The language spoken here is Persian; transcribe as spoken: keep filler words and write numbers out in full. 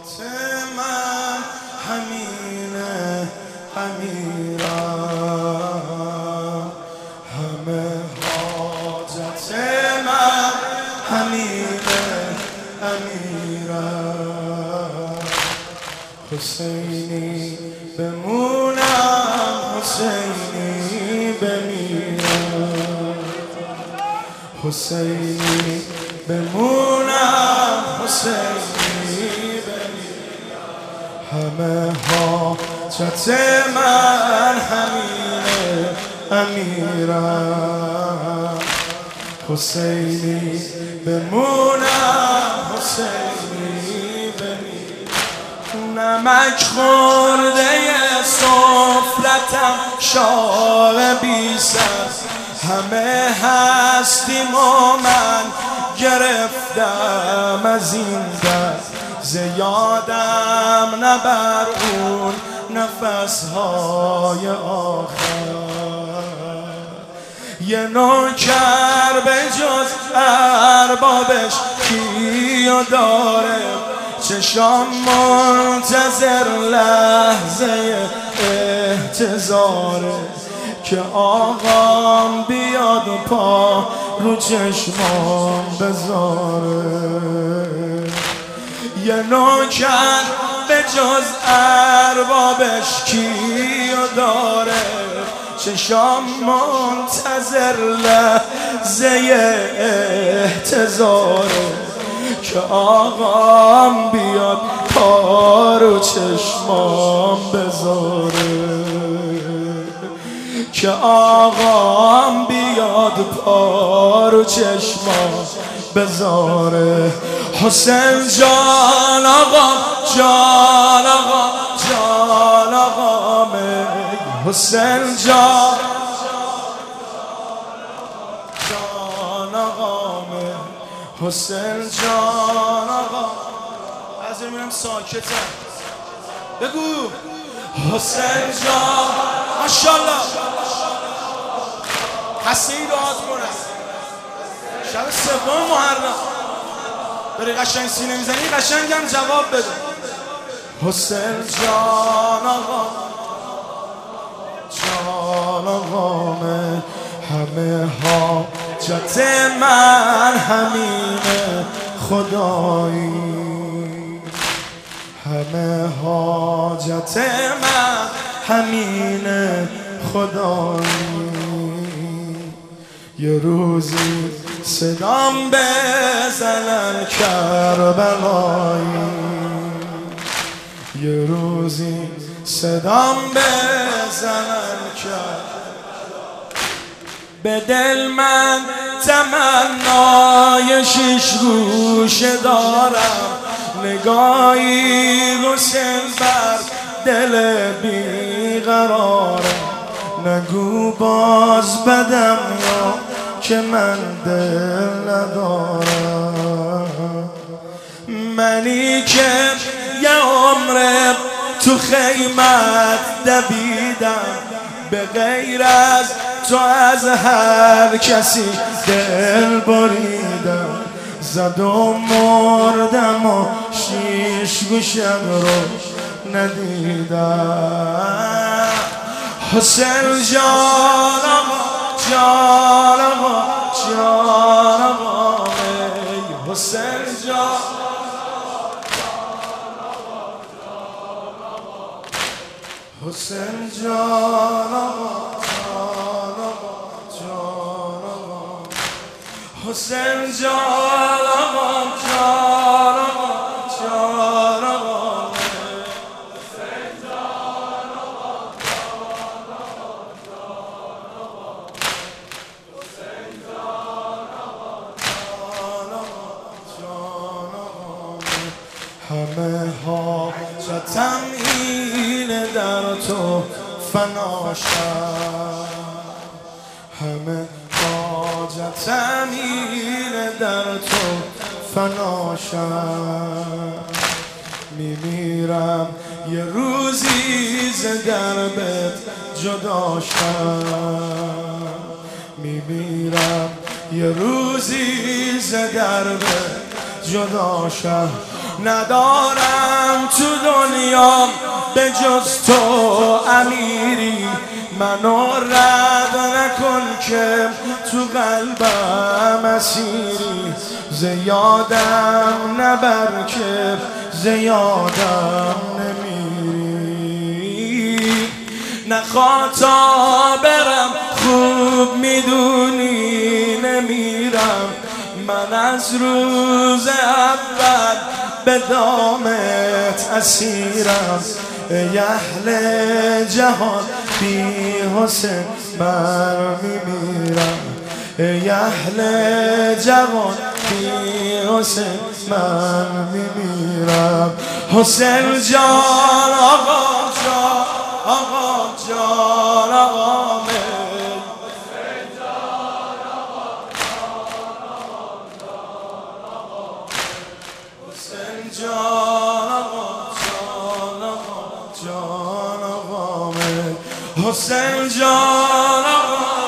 حاجت من همینه امیرم، همه حاجت من همینه امیرم. حسینی بمونم حسینی بمیرم، حسینی بمونم حسینی بمیرم. همه حاجت من همینه امیرم، حسینی بمونم حسینی بمیرم. نمک خورده سفرتم شاه بی سر، همه هستیم و من گرفتم از این دست. زیادم نبر اون نفسهای آخر، یه نوکر به جز اربابش کیو داره؟ چشام منتظر لحظه احتضاره که آقام بیاد و پا رو چشمام بذاره. یه نوکر به جز اربابش کیو داره؟ چشام منتظر لحظه احتضاره که آقام بیاد پا رو چشمام بذاره، که آقام بیاد پا رو چشمام بذاره. حسین جان آقا جان آقا جان آقا حسین جان جان آقا حسین جان آقا. از میرم ساکتم بگو حسین جان. ماشاءالله حسی دعات کنم شب سوم محرم بری قشنگ سینه میزنی قشنگم جواب بده. حسین جان آقا جان آقا همه حاجت من همینه خدایی، همه حاجت من همینه خدایی. یه روزی صدام بزنن کربلایی، یه روزی صدام بزنن کربلایی. به دل من تمنای شش گوشه دارم، نگاهی حسین بر دل بیقرارم. نگو باز بدم یا که من دل ندارم، منی که یه عمر تو خیمت دویدم، به غیر از تو از هر کسی دل بریدم. زد و مردم و شیش گوشم رو ندیدم. حسین جان آقا جان آقا جان آقا حسین جان حسین جان آقا جان آقا جان آقا حسین جان آقا جان آقا جان آقا همه حاجتم اینه در تو فناشم، همه حاجتم اینه در تو فناشم. میمیرم یه روزی ز دربت جداشم، میمیرم یه روزی ز دربت جداشم. ندارم تو دنیا به جز تو امیری، منو رد نکن که تو قلبم اسیری، زیادم نبر که زیادم نمیری. نخواتا برم خوب میدونی نمیرم، من از روز اول به دامت اسیرم. ای اهل جهان بی حسین من میمیرم، ای اهل جوان بی حسین من میمیرم. حسین جان آقا جان آقا جان آقا من، حسین جان آقا جان آقا جان آقا من، حسین جان آقا جان آقا جان آقا من، حسین جان آقا